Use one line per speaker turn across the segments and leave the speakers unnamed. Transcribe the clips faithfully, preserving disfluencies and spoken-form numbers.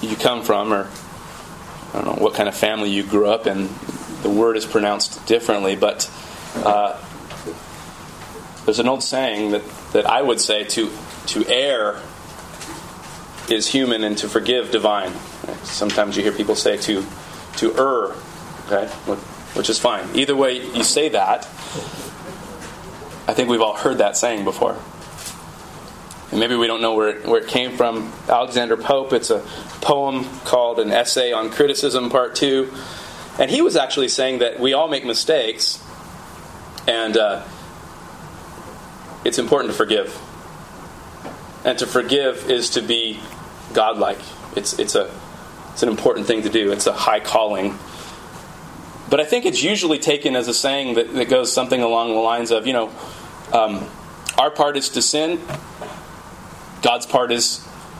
you come from, or I don't know what kind of family you grew up in. The word is pronounced differently, but uh, there's an old saying that, that I would say to to err is human and to forgive divine. Sometimes you hear people say to to err, okay, which is fine. Either way you say that, I think we've all heard that saying before. And maybe we don't know where it, where it came from. Alexander Pope, it's a poem called An Essay on Criticism, Part two. And he was actually saying that we all make mistakes, and uh, it's important to forgive. And to forgive is to be godlike. It's it's a it's an important thing to do. It's a high calling. But I think it's usually taken as a saying that, that goes something along the lines of, you know, um, our part is to sin. God's part is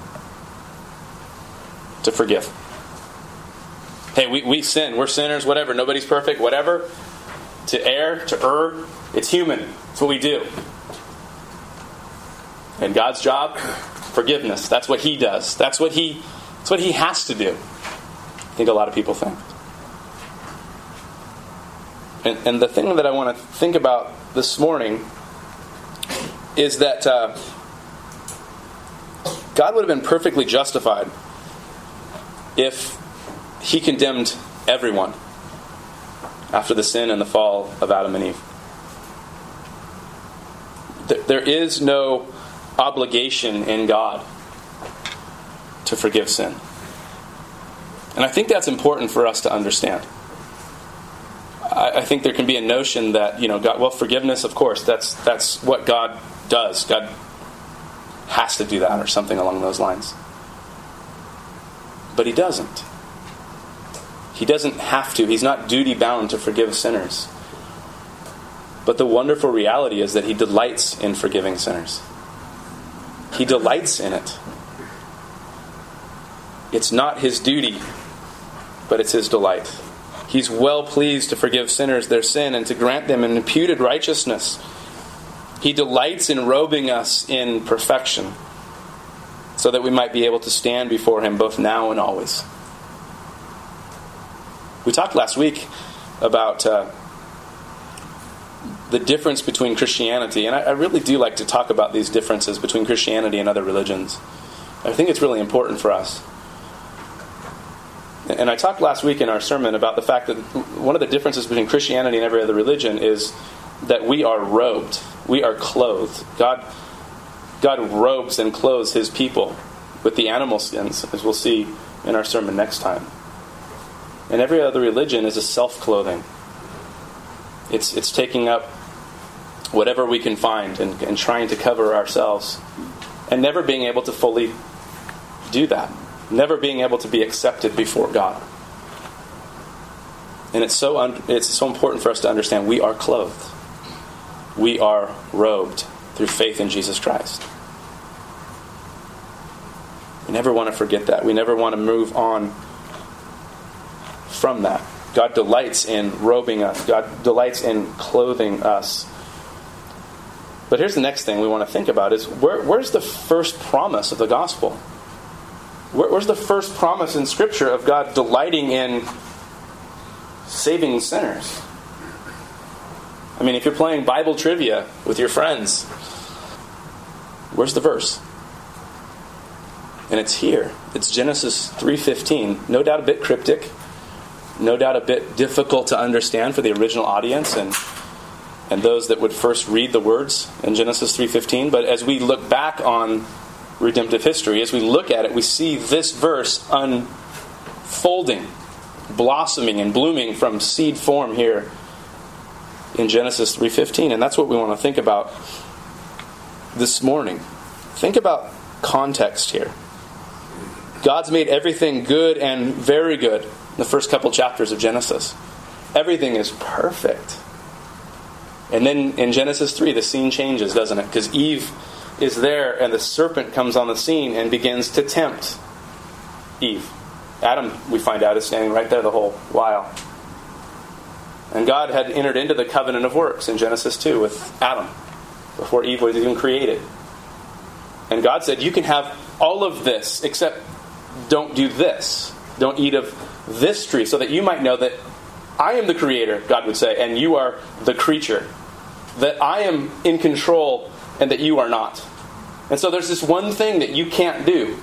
to forgive. Hey, we, we sin. We're sinners, whatever. Nobody's perfect, whatever. To err, to err, it's human. It's what we do. And God's job, forgiveness. That's what He does. That's what He, that's what He has to do. I think a lot of people think. And, and the thing that I want to think about this morning is that uh, God would have been perfectly justified if He condemned everyone after the sin and the fall of Adam and Eve. There is no obligation in God to forgive sin. And I think that's important for us to understand. I think there can be a notion that, you know, God, well, forgiveness, of course, that's that's what God does. God has to do that, or something along those lines. But He doesn't. He doesn't have to. He's not duty-bound to forgive sinners. But the wonderful reality is that He delights in forgiving sinners. He delights in it. It's not His duty, but it's His delight. He's well pleased to forgive sinners their sin and to grant them an imputed righteousness. He delights in robing us in perfection so that we might be able to stand before Him both now and always. We talked last week about uh, the difference between Christianity, and I, I really do like to talk about these differences between Christianity and other religions. I think it's really important for us. And I talked last week in our sermon about the fact that one of the differences between Christianity and every other religion is that we are robed. We are clothed. God, God robes and clothes His people with the animal skins, as we'll see in our sermon next time. And every other religion is a self-clothing. It's it's taking up whatever we can find and, and trying to cover ourselves, and never being able to fully do that. Never being able to be accepted before God. And it's so un- it's so important for us to understand we are clothed. We are robed through faith in Jesus Christ. We never want to forget that. We never want to move on from that. God delights in robing us. God delights in clothing us. But here's the next thing we want to think about is where, where's the first promise of the gospel? Where's the first promise in Scripture of God delighting in saving sinners? I mean, if you're playing Bible trivia with your friends, where's the verse? And it's here. It's Genesis three fifteen. No doubt a bit cryptic. No doubt a bit difficult to understand for the original audience and and those that would first read the words in Genesis three fifteen. But as we look back on redemptive history, as we look at it, we see this verse unfolding, blossoming and blooming from seed form here in Genesis three fifteen. And that's what we want to think about this morning. Think about context here. God's made everything good and very good in the first couple chapters of Genesis. Everything is perfect. And then in Genesis three, the scene changes, doesn't it? Because Eve is there, and the serpent comes on the scene and begins to tempt Eve. Adam, we find out, is standing right there the whole while. And God had entered into the covenant of works in Genesis two with Adam, before Eve was even created. And God said, you can have all of this, except don't do this. Don't eat of this tree, so that you might know that I am the creator, God would say, and you are the creature. That I am in control and that you are not. And so there's this one thing that you can't do.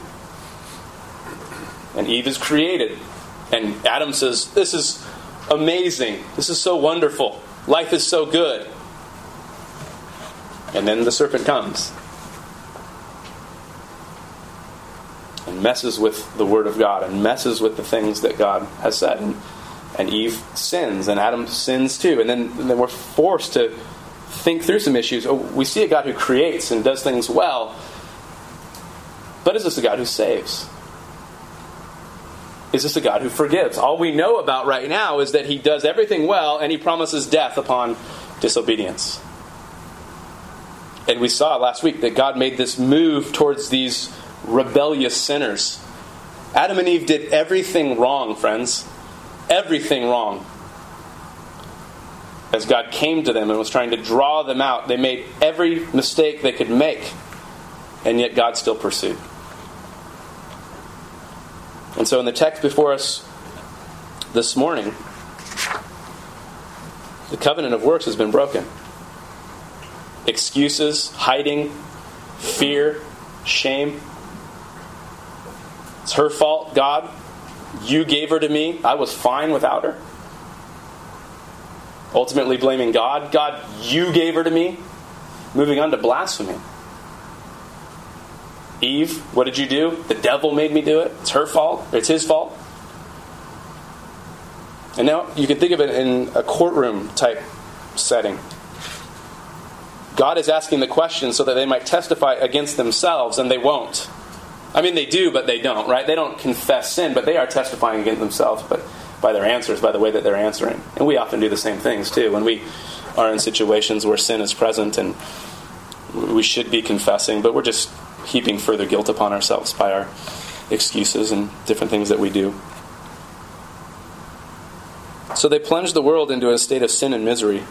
And Eve is created. And Adam says, this is amazing. This is so wonderful. Life is so good. And then the serpent comes and messes with the Word of God and messes with the things that God has said. And, and Eve sins, and Adam sins too. And then, and then we're forced to think through some issues. Oh, we see a God who creates and does things well, but is this a God who saves? Is this a God who forgives? All we know about right now is that He does everything well, and He promises death upon disobedience. And we saw last week that God made this move towards these rebellious sinners. Adam and Eve did everything wrong, friends. Everything wrong. As God came to them and was trying to draw them out, they made every mistake they could make. And yet God still pursued. And so in the text before us this morning, the covenant of works has been broken. Excuses, hiding, fear, shame. It's her fault, God. You gave her to me. I was fine without her. Ultimately blaming God. God, you gave her to me. Moving on to blasphemy. Eve, what did you do? The devil made me do it. It's her fault. It's his fault. And now you can think of it in a courtroom type setting. God is asking the question so that they might testify against themselves, and they won't. I mean, they do, but they don't, right? They don't confess sin, but they are testifying against themselves, but by their answers, by the way that they're answering. And we often do the same things, too, when we are in situations where sin is present, and we should be confessing, but we're just heaping further guilt upon ourselves by our excuses and different things that we do. So they plunged the world into a state of sin and misery.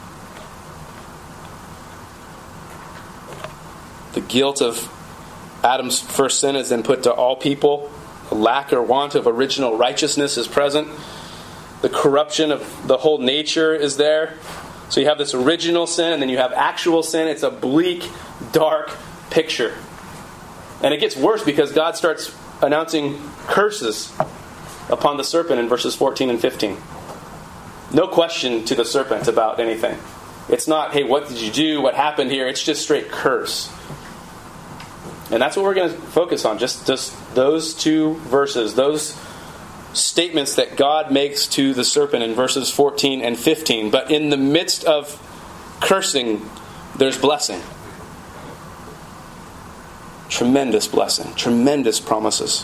The guilt of Adam's first sin is then put to all people. A lack or want of original righteousness is present. The corruption of the whole nature is there. So you have this original sin, and then you have actual sin. It's a bleak, dark picture. And it gets worse because God starts announcing curses upon the serpent in verses fourteen and fifteen. No question to the serpent about anything. It's not, hey, what did you do? What happened here? It's just straight curse. And that's what we're going to focus on. Just, just those two verses, those statements that God makes to the serpent in verses fourteen and fifteen. But in the midst of cursing, there's blessing. Tremendous blessing. Tremendous promises.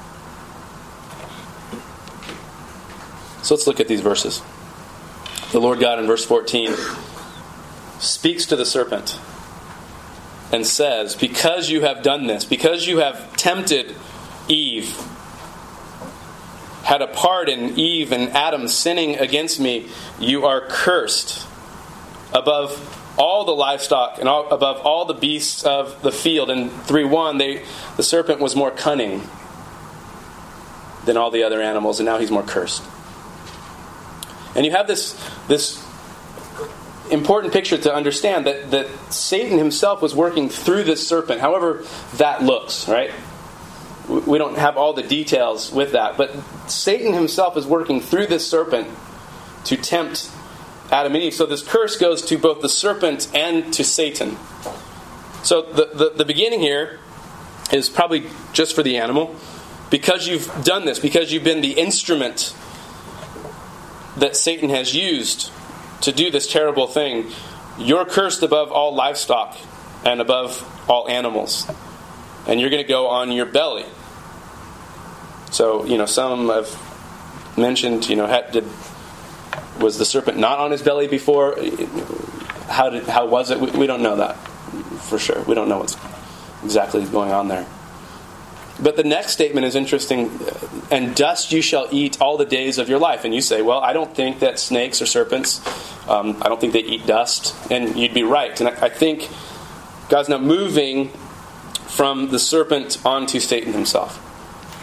So let's look at these verses. The Lord God in verse fourteen speaks to the serpent and says, because you have done this, because you have tempted Eve, had a part in Eve and Adam sinning against me, you are cursed above all the livestock and all, above all the beasts of the field. In three one, they, the serpent was more cunning than all the other animals, and now he's more cursed. And you have this, this important picture to understand that, that Satan himself was working through this serpent, however that looks, right? We don't have all the details with that, but Satan himself is working through this serpent to tempt Adam and Eve. So this curse goes to both the serpent and to Satan. So the, the, the beginning here is probably just for the animal. Because you've done this, because you've been the instrument that Satan has used to do this terrible thing, you're cursed above all livestock and above all animals. And you're going to go on your belly. So, you know, some have mentioned, you know, had, did, was the serpent not on his belly before? How did how was it? We, we don't know that for sure. We don't know what's exactly going on there. But the next statement is interesting. And dust you shall eat all the days of your life. And you say, well, I don't think that snakes or serpents, um, I don't think they eat dust. And you'd be right. And I, I think God's now moving from the serpent onto Satan himself.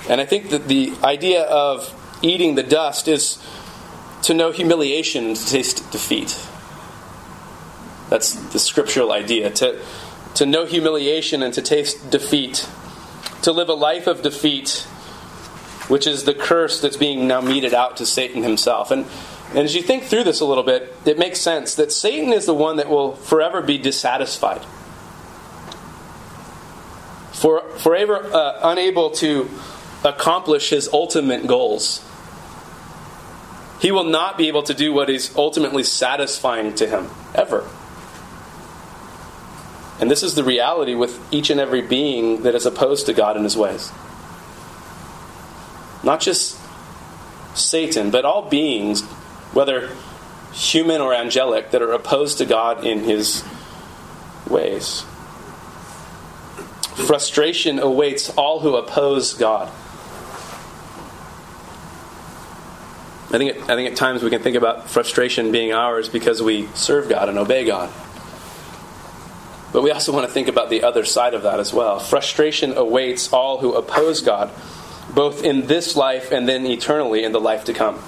And I think that the idea of eating the dust is to know humiliation and to taste defeat. That's the scriptural idea. To, to know humiliation and to taste defeat. To live a life of defeat, which is the curse that's being now meted out to Satan himself. And, and as you think through this a little bit, it makes sense that Satan is the one that will forever be dissatisfied. For, forever uh, unable to accomplish his ultimate goals. He will not be able to do what is ultimately satisfying to him, ever. And this is the reality with each and every being that is opposed to God in his ways. Not just Satan, but all beings, whether human or angelic, that are opposed to God in his ways. Frustration awaits all who oppose God. I think, it, I think at times we can think about frustration being ours because we serve God and obey God. But we also want to think about the other side of that as well. Frustration awaits all who oppose God, both in this life and then eternally in the life to come.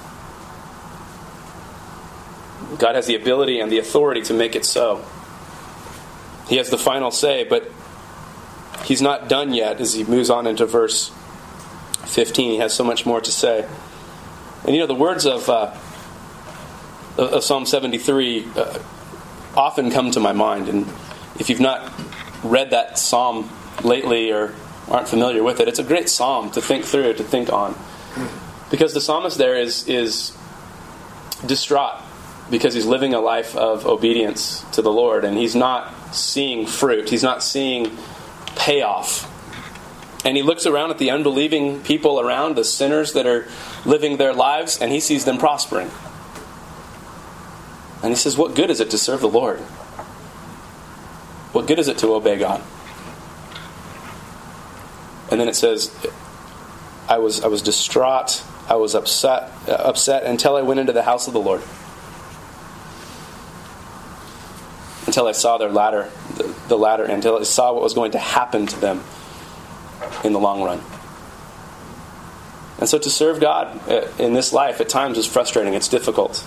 God has the ability and the authority to make it so. He has the final say, but he's not done yet as he moves on into verse fifteen. He has so much more to say. And you know, the words of, uh, of Psalm seventy-three uh, often come to my mind. And if you've not read that psalm lately or aren't familiar with it, it's a great psalm to think through, to think on. Because the psalmist there is, is distraught because he's living a life of obedience to the Lord. And he's not seeing fruit. He's not seeing payoff. And he looks around at the unbelieving people around, the sinners that are living their lives, and he sees them prospering. And he says, what good is it to serve the Lord? What good is it to obey God? And then it says, I was I was distraught, I was upset, uh, upset until I went into the house of the Lord. Until I saw their ladder, the, the ladder, until I saw what was going to happen to them in the long run. And so to serve God in this life at times is frustrating. It's difficult.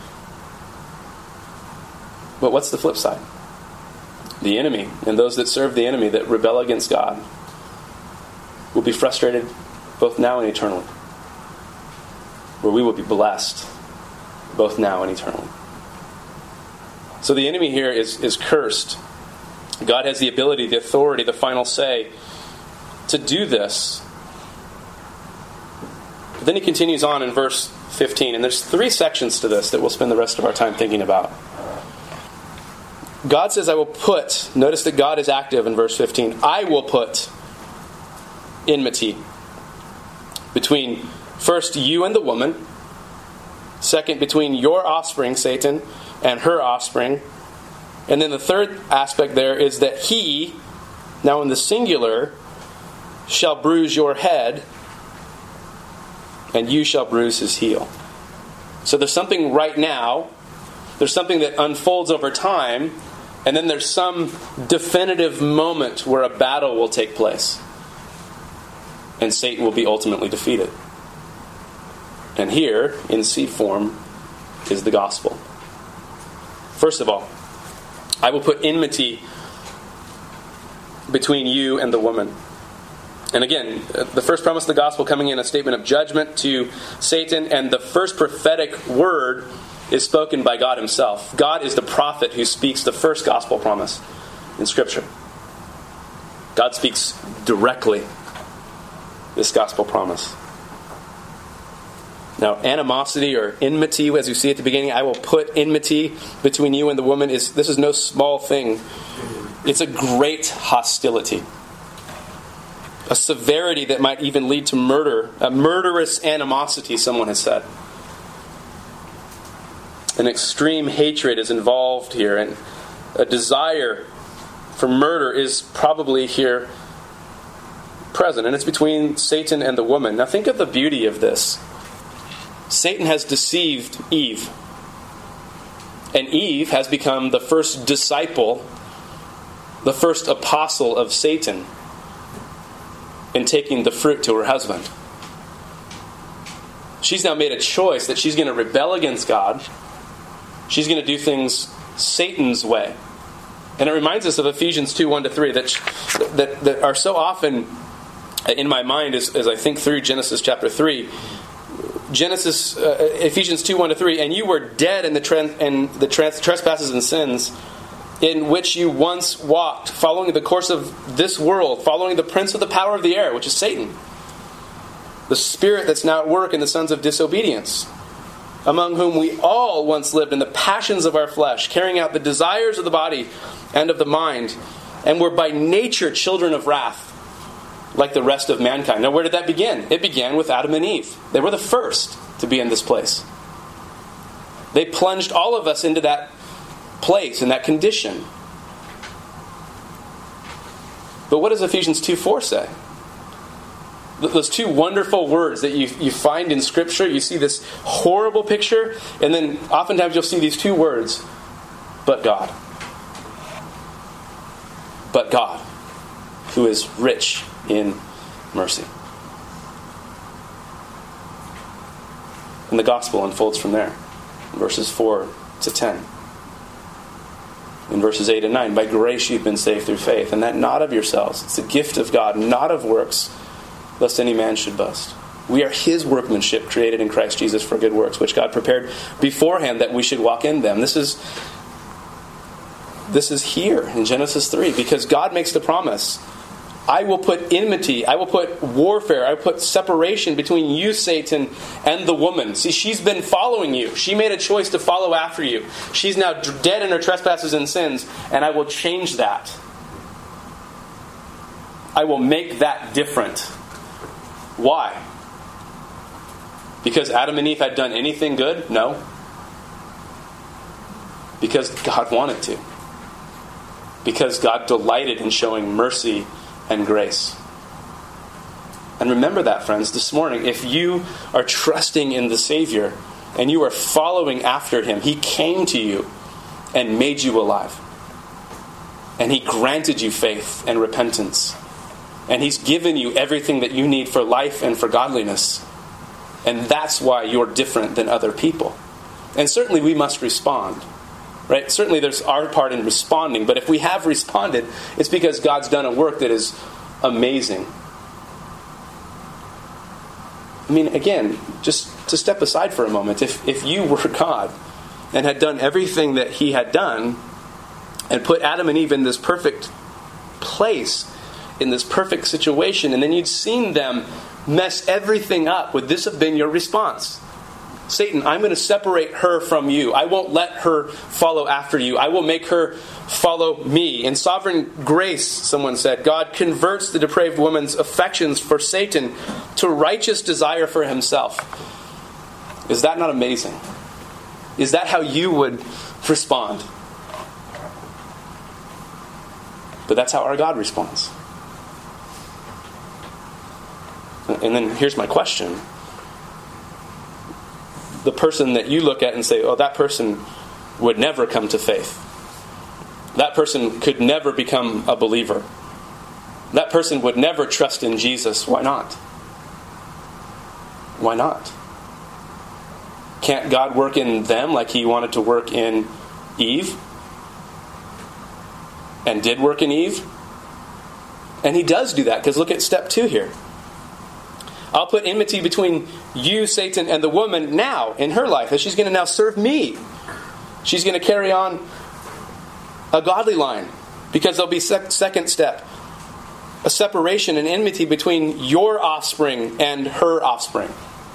But what's the flip side? The enemy and those that serve the enemy, that rebel against God, will be frustrated both now and eternally. Where we will be blessed both now and eternally. So the enemy here is, is cursed. God has the ability, the authority, the final say to do this. But then he continues on in verse fifteen, and there's three sections to this that we'll spend the rest of our time thinking about. God says, I will put, notice that God is active in verse fifteen, I will put enmity between first you and the woman, second between your offspring, Satan, and her offspring, and then the third aspect there is that he, now in the singular, shall bruise your head, and you shall bruise his heel. So there's something right now, there's something that unfolds over time, and then there's some definitive moment where a battle will take place. And Satan will be ultimately defeated. And here, in seed form, is the gospel. First of all, I will put enmity between you and the woman. And again, the first promise of the gospel coming in a statement of judgment to Satan, and the first prophetic word is spoken by God himself. God is the prophet who speaks the first gospel promise in Scripture. God speaks directly this gospel promise. Now, animosity or enmity, as you see at the beginning, I will put enmity between you and the woman. Is this is no small thing. It's a great hostility. A severity that might even lead to murder. A murderous animosity, someone has said. An extreme hatred is involved here, and a desire for murder is probably here present. And it's between Satan and the woman. Now think of the beauty of this. Satan has deceived Eve. And Eve has become the first disciple, the first apostle of Satan in taking the fruit to her husband. She's now made a choice that she's going to rebel against God. She's going to do things Satan's way. And it reminds us of Ephesians two, one to three that, that, that are so often in my mind as, as I think through Genesis chapter three. Genesis, uh, Ephesians two, one to three, and you were dead in the, trans, in the trans, trespasses and sins in which you once walked, following the course of this world, following the prince of the power of the air, which is Satan, the spirit that's now at work in the sons of disobedience, among whom we all once lived in the passions of our flesh, carrying out the desires of the body and of the mind, and were by nature children of wrath, like the rest of mankind. Now, where did that begin? It began with Adam and Eve. They were the first to be in this place. They plunged all of us into that place, in that condition. But what does Ephesians two four say? Those two wonderful words that you, you find in Scripture. You see this horrible picture, and then oftentimes you'll see these two words, but God. But God, who is rich in mercy. And the gospel unfolds from there. Verses four to ten. In verses eight and nine, by grace you've been saved through faith, and that not of yourselves. It's a gift of God, not of works, lest any man should boast. We are His workmanship, created in Christ Jesus for good works, which God prepared beforehand that we should walk in them. This is this is here in Genesis three, because God makes the promise. I will put enmity, I will put warfare, I will put separation between you, Satan, and the woman. See, she's been following you. She made a choice to follow after you. She's now dead in her trespasses and sins, and I will change that. I will make that different. Why? Because Adam and Eve had done anything good? No. Because God wanted to. Because God delighted in showing mercy and grace. And remember that, friends, this morning, if you are trusting in the Savior and you are following after Him, He came to you and made you alive. And He granted you faith and repentance. And He's given you everything that you need for life and for godliness. And that's why you're different than other people. And certainly we must respond. Right? Certainly there's our part in responding, but if we have responded, it's because God's done a work that is amazing. I mean, again, just to step aside for a moment, if, if you were God and had done everything that He had done and put Adam and Eve in this perfect place, in this perfect situation, and then you'd seen them mess everything up, would this have been your response? Satan, I'm going to separate her from you. I won't let her follow after you. I will make her follow me. In sovereign grace, someone said, God converts the depraved woman's affections for Satan to righteous desire for himself. Is that not amazing? Is that how you would respond? But that's how our God responds. And then here's my question. The person that you look at and say, oh, that person would never come to faith. That person could never become a believer. That person would never trust in Jesus. Why not? Why not? Can't God work in them like He wanted to work in Eve? And did work in Eve? And He does do that, because look at step two here. I'll put enmity between you, Satan, and the woman now in her life, as she's going to now serve me. She's going to carry on a godly line, because there'll be sec- second step, a separation and enmity between your offspring and her offspring.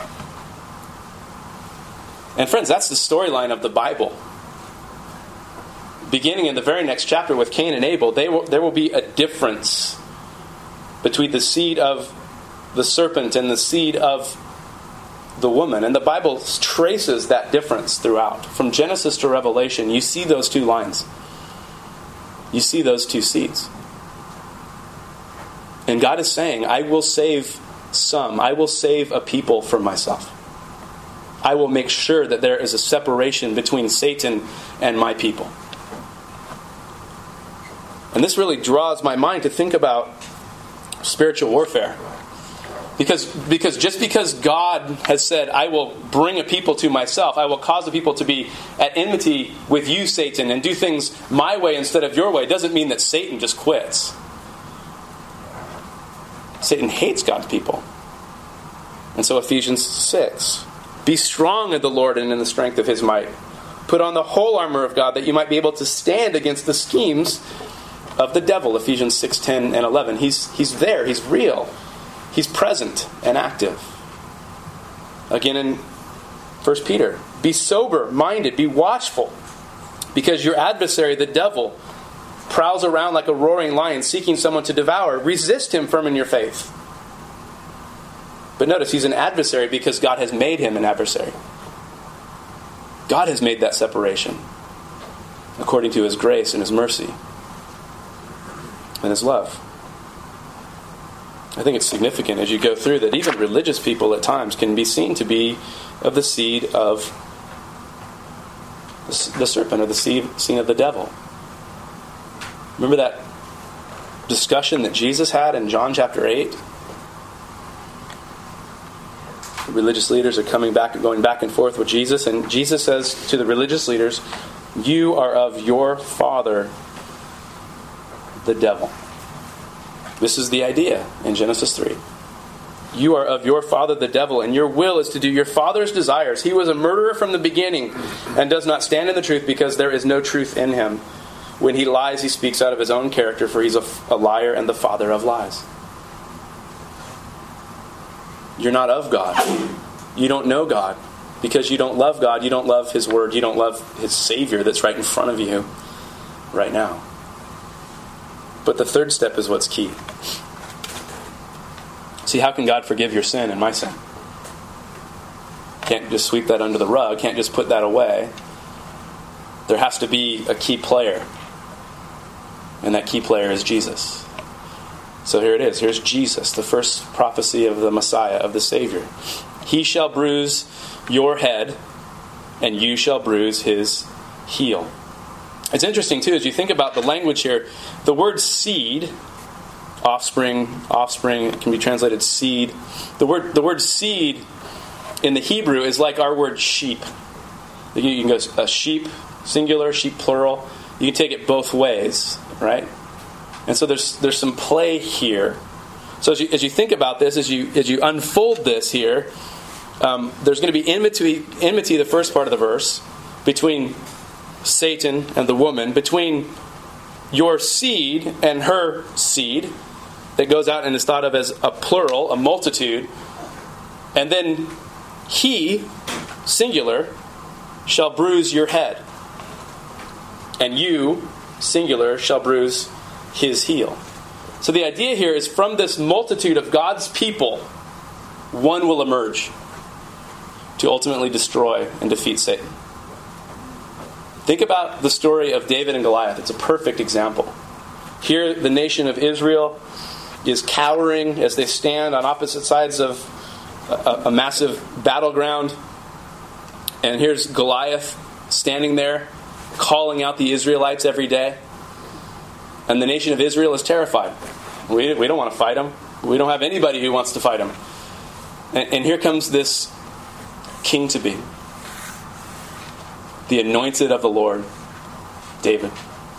And friends, that's the storyline of the Bible. Beginning in the very next chapter with Cain and Abel, they will, there will be a difference between the seed of the serpent and the seed of the woman. And the Bible traces that difference throughout. From Genesis to Revelation, you see those two lines. You see those two seeds. And God is saying, I will save some. I will save a people for myself. I will make sure that there is a separation between Satan and my people. And this really draws my mind to think about spiritual warfare. Because, because just because God has said, I will bring a people to myself, I will cause the people to be at enmity with you, Satan, and do things my way instead of your way, doesn't mean that Satan just quits. Satan hates God's people. And so Ephesians six, be strong in the Lord and in the strength of his might. Put on the whole armor of God that you might be able to stand against the schemes of the devil. Ephesians six, ten, and eleven. He's, he's there. He's real. He's present and active. Again in First Peter, be sober-minded, be watchful, because your adversary, the devil, prowls around like a roaring lion, seeking someone to devour. Resist him firm in your faith. But notice, he's an adversary because God has made him an adversary. God has made that separation according to his grace and his mercy and his love. I think it's significant as you go through that even religious people at times can be seen to be of the seed of the serpent, or the seed, seed of the devil. Remember that discussion that Jesus had in John chapter eight? The religious leaders are coming back and going back and forth with Jesus, and Jesus says to the religious leaders, you are of your father, the devil. This is the idea in Genesis three. You are of your father the devil, and your will is to do your father's desires. He was a murderer from the beginning and does not stand in the truth because there is no truth in him. When he lies, he speaks out of his own character, for he's a, a liar and the father of lies. You're not of God. You don't know God. Because you don't love God, you don't love his word, you don't love his Savior that's right in front of you right now. But the third step is what's key. See, how can God forgive your sin and my sin? Can't just sweep that under the rug. Can't just put that away. There has to be a key player. And that key player is Jesus. So here it is. Here's Jesus, the first prophecy of the Messiah, of the Savior. He shall bruise your head, and you shall bruise his heel. It's interesting, too, as you think about the language here, the word seed, offspring, offspring, can be translated seed. The word the word seed in the Hebrew is like our word sheep. You can go a sheep, singular, sheep, plural. You can take it both ways, right? And so there's there's some play here. So as you, as you think about this, as you as you unfold this here, um, there's going to be enmity, enmity, the first part of the verse, between Satan and the woman, between your seed and her seed, that goes out and is thought of as a plural, a multitude. And then he, singular, shall bruise your head. And you, singular, shall bruise his heel. So the idea here is from this multitude of God's people, one will emerge to ultimately destroy and defeat Satan. Think about the story of David and Goliath. It's a perfect example. Here, the nation of Israel is cowering as they stand on opposite sides of a, a massive battleground. And here's Goliath standing there, calling out the Israelites every day. And the nation of Israel is terrified. We, we don't want to fight him. We don't have anybody who wants to fight him. And, and here comes this king-to-be. The anointed of the Lord, David.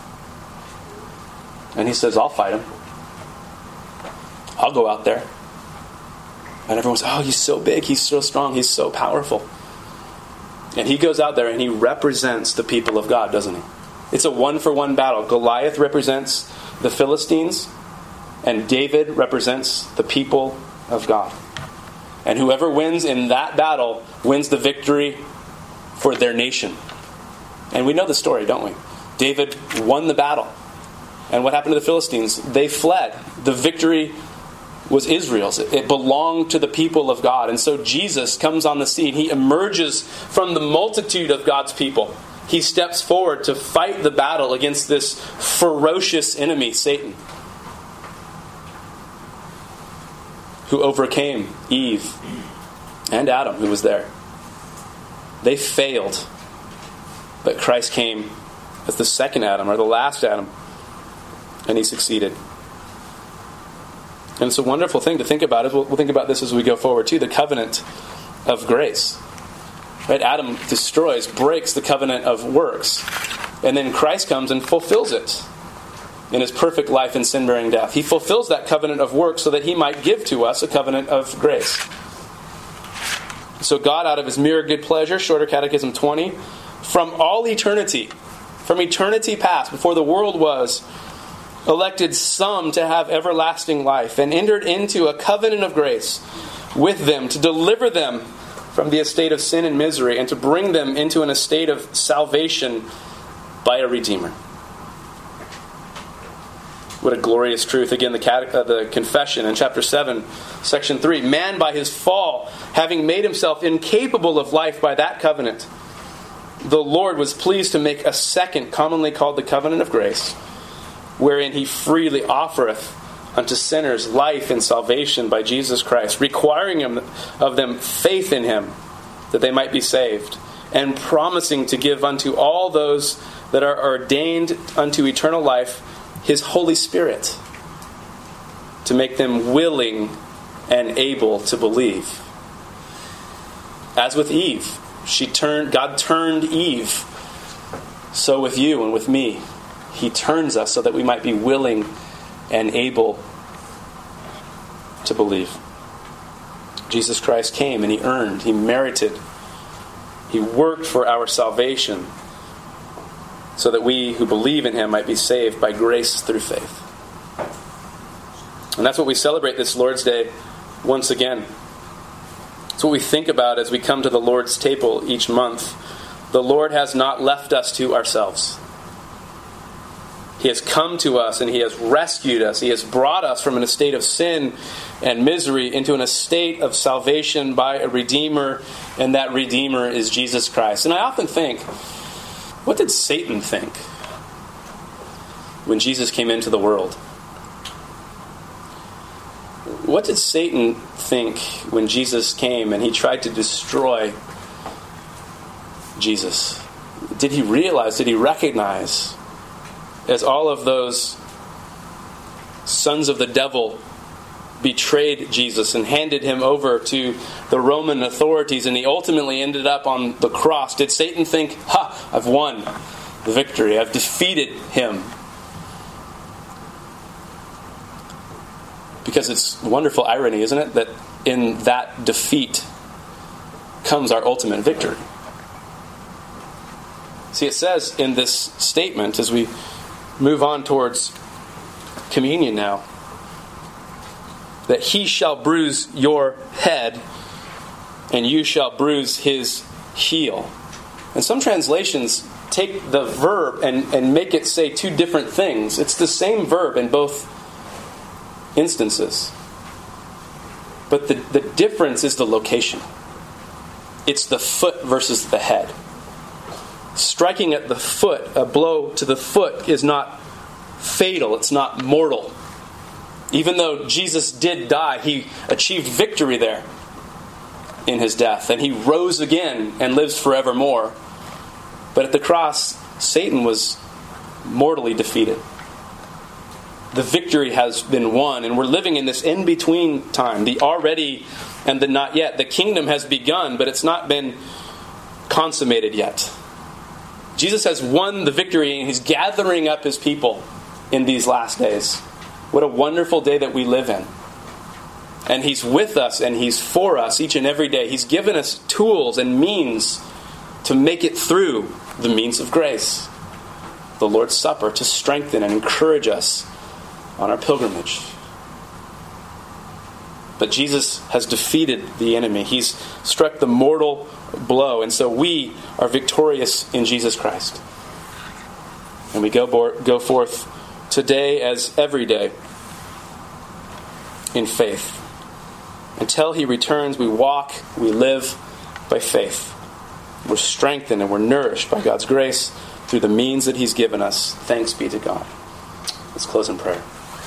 And he says, I'll fight him. I'll go out there. And everyone says, oh, he's so big, he's so strong, he's so powerful. And he goes out there and he represents the people of God, doesn't he? It's a one-for-one battle. Goliath represents the Philistines, and David represents the people of God. And whoever wins in that battle wins the victory for their nation. And we know the story, don't we? David won the battle. And what happened to the Philistines? They fled. The victory was Israel's. It belonged to the people of God. And so Jesus comes on the scene. He emerges from the multitude of God's people. He steps forward to fight the battle against this ferocious enemy, Satan, who overcame Eve and Adam, who was there. They failed. But Christ came as the second Adam, or the last Adam, and he succeeded. And it's a wonderful thing to think about. We'll, we'll think about this as we go forward too. The covenant of grace. Right? Adam destroys, breaks the covenant of works. And then Christ comes and fulfills it in his perfect life and sin-bearing death. He fulfills that covenant of works so that he might give to us a covenant of grace. So God, out of his mere good pleasure, Shorter Catechism twenty, from all eternity, from eternity past, before the world was, elected some to have everlasting life, and entered into a covenant of grace with them to deliver them from the estate of sin and misery, and to bring them into an estate of salvation by a Redeemer. What a glorious truth. Again, the, cate- uh, the confession in chapter seven, section three. Man by his fall, having made himself incapable of life by that covenant, the Lord was pleased to make a second, commonly called the covenant of grace, wherein he freely offereth unto sinners life and salvation by Jesus Christ, requiring him, of them faith in him, that they might be saved, and promising to give unto all those that are ordained unto eternal life his Holy Spirit, to make them willing and able to believe. As with Eve, she turned, God turned Eve. So with you and with me, he turns us so that we might be willing and able to believe. Jesus Christ came and he earned, he merited, he worked for our salvation so that we who believe in him might be saved by grace through faith. And that's what we celebrate this Lord's Day once again. It's what we think about as we come to the Lord's table each month. The Lord has not left us to ourselves. He has come to us and he has rescued us. He has brought us from an estate of sin and misery into an estate of salvation by a Redeemer, and that Redeemer is Jesus Christ. And I often think, what did Satan think when Jesus came into the world? What did Satan think when Jesus came and he tried to destroy Jesus? Did he realize, did he recognize, as all of those sons of the devil betrayed Jesus and handed him over to the Roman authorities, and he ultimately ended up on the cross, did Satan think, ha, I've won the victory, I've defeated him? Because it's wonderful irony, isn't it, that in that defeat comes our ultimate victory. See, it says in this statement, as we move on towards communion now, that he shall bruise your head and you shall bruise his heel. And some translations take the verb and, and make it say two different things. It's the same verb in both instances. But the, the difference is the location. It's the foot versus the head. Striking at the foot, a blow to the foot, is not fatal. It's not mortal. Even though Jesus did die, he achieved victory there in his death. And he rose again and lives forevermore. But at the cross, Satan was mortally defeated. The victory has been won, and we're living in this in-between time, the already and the not yet. The kingdom has begun, but it's not been consummated yet. Jesus has won the victory, and he's gathering up his people in these last days. What a wonderful day that we live in. And he's with us, and he's for us each and every day. He's given us tools and means to make it through the means of grace, the Lord's Supper, to strengthen and encourage us on our pilgrimage. But Jesus has defeated the enemy. He's struck the mortal blow. And so we are victorious in Jesus Christ. And we go, bo- go forth today as every day in faith. Until he returns, we walk, we live by faith. We're strengthened and we're nourished by God's grace through the means that he's given us. Thanks be to God. Let's close in prayer.